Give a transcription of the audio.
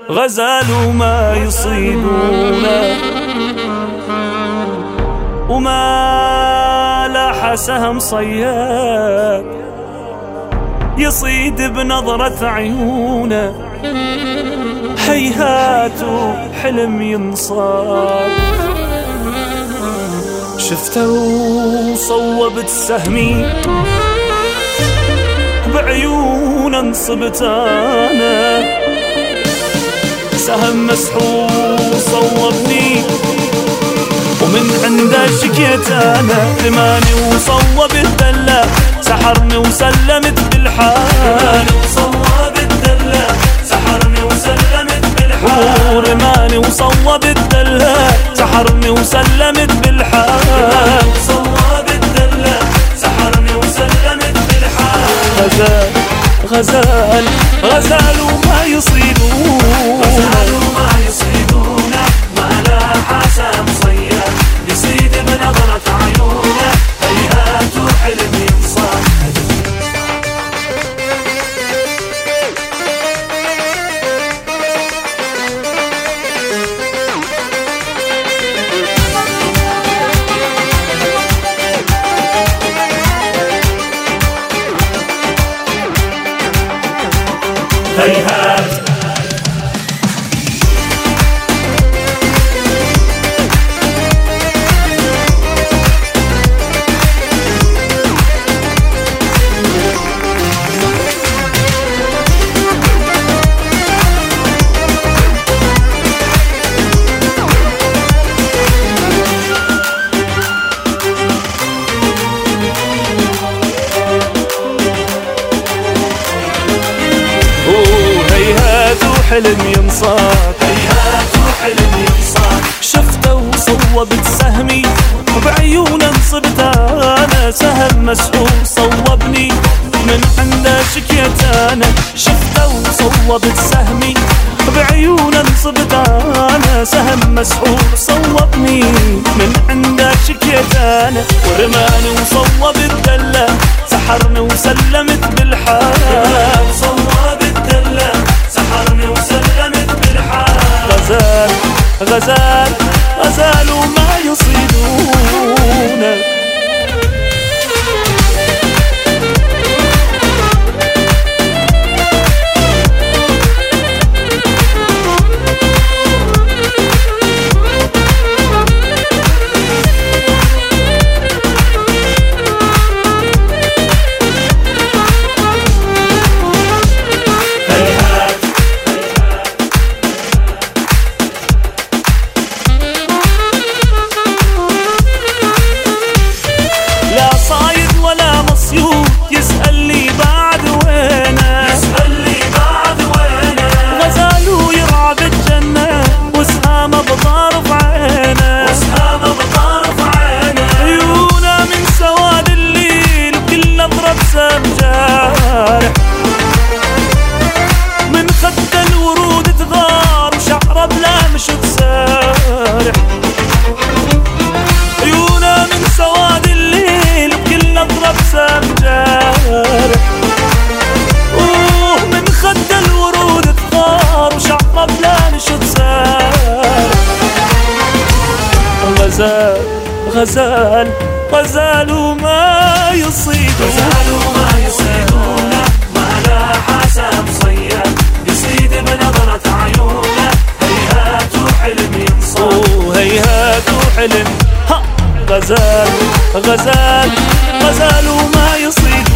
غزال وما يصيدونه وما لاح سهم صياد يصيد بنظرة عيونه. هيهات حلم ينصاد شفته وصوبت سهمي بعيون انصبت انا. سهم مسحور صوبني ومن عنده شكيت انا. رماني وصوب الدلة سحرني وسلمت بالحال. وصوب الدلة سحرني وسلمت بالحال. رماني وصوب الدلة سحرني وسلمت بالحال. وصوب الدلة سحرني وسلمت بالحال. غزال غزال غزال وما يصيدونه. غزال وما يصيدونه ما لاح سهم صياد يصيد بنظرة عيونه. هيهات حلم ينصاد. هيهات حلم ينصاد. هيهات حلم ينصاد. شفته وصوبت سهمي بعيون انصبت انا. سهم مسحور صوبني من عنده شكيت انا. شفته وصوبت سهمي بعيون انصبت انا. سهم مسحور صوبني من عنده شكيت انا. ورماني وصوب الدلة سحرني وسلمت بالحال. وصوب الدلة سحرني وسلمت بالحال. غزال غزال غزال وما يصيدونه. من خد الورود تغار وشعره بلا مشط سارح. عيونه من سواد الليل بكل نظرة بسام جارح. من خد الورود تغار وشعره بلا مشط سارح. غزال غزال غزال وما يصيد. غزال وما يصيدونه ما لاح سهم صياد يصيد بنظرة عيونه. هيهات حلم ينصاد. هيهات حلم. غزال غزال غزال وما يصيد.